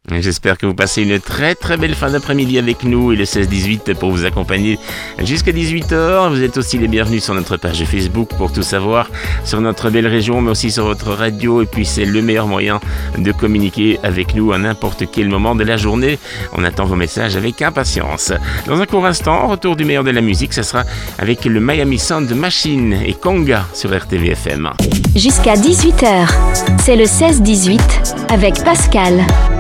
J'espère que vous passez une très très belle fin d'après-midi avec nous et le 16-18 pour vous accompagner jusqu'à 18h. Vous êtes aussi les bienvenus sur notre page Facebook pour tout savoir sur notre belle région, mais aussi sur votre radio. Et puis c'est le meilleur moyen de communiquer avec nous à n'importe quel moment de la journée. On attend vos messages avec impatience. Dans un court instant, retour du meilleur de la musique, ça sera avec le Miami Sound Machine et Conga sur RTVFM. Jusqu'à 18h, c'est le 16-18 avec Pascal.